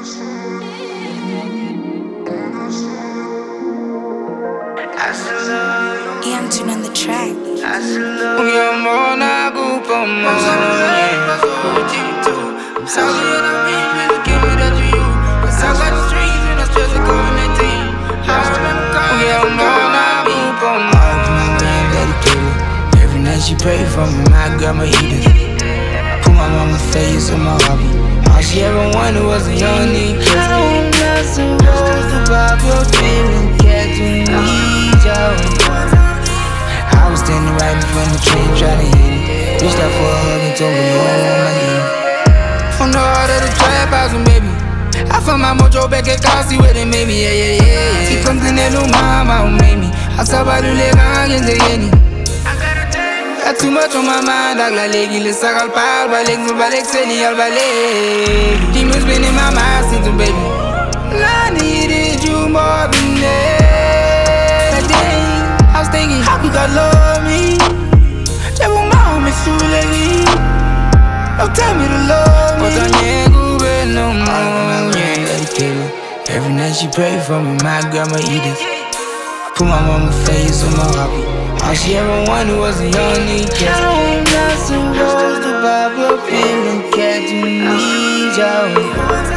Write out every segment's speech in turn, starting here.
EM2 on the track. Every night she pray for me, my grandma eat it. Put my mama face on my hobby. All she ever wanted was a young nigga. I'm not supposed to pop your feeling, cat, you need your. I was standing right in front of the train trying to hit it. Reached out for a hug and told me you don't want my knee. From the heart of the trap house, baby, I found my mojo back at Kasi where they made me, yeah. Si something that no mama who made me. I saw by the leg, I can't take any. Got too much on my mind, like la legi le sac al pal, balik mo balik seni al balik. Demons been in my mind since baby. I needed you more than that day. I was thinking, how you got love me? Just want my home is too late. Don't tell me to love me. But I ain't good no more. Yeah. Every night she pray for me, my grandma eat it. Put my mama face on my hobby. All she ever wanted was a young nigga. I'm not supposed to pop your feeling, cat, you need your.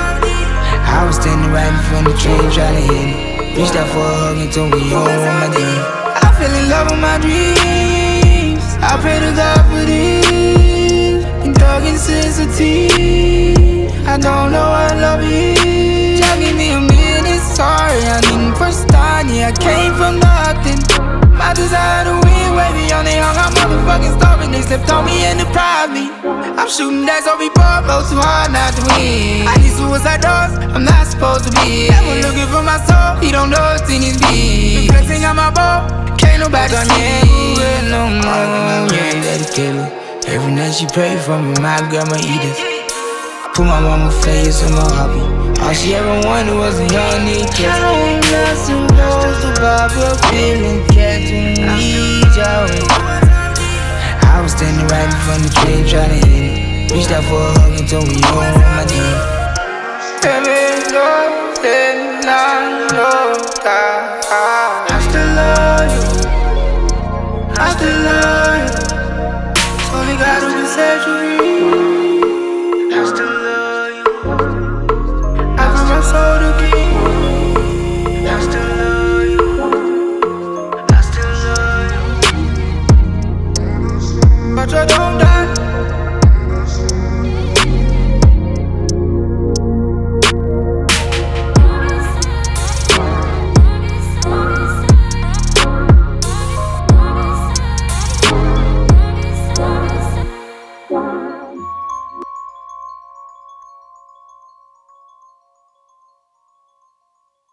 I was standing right in front of the train trying to hit it. Reached out for a hug and told me you don't want my day. I fell in love with my dreams. I pray to God for this. And thug insensitive. I don't know what love is. Just give me a minute, sorry. I didn't first start, yeah, I came from nothing. My desire to win, baby, on they hung out motherfucking starving. They slipped on me and deprived me. I'm shooting dice on people, go too hard not to win. I need suicide doors, I'm not supposed to be. Ever looking for my soul, he don't know what's in his beat. Reflecting on my boat, can't nobody see it no more. Yeah, dedicated. Every night she pray for me, my grandma eat it. Put my mama face on my hobby. All she ever wanted was a young nigga. I'm not supposed to pop your feeling, cat, you need your. I was standing right in front of the train trying to hit it. Reached out for a hug and told me you don't want my knee. I still love you. I still love you. Only God who can set you free.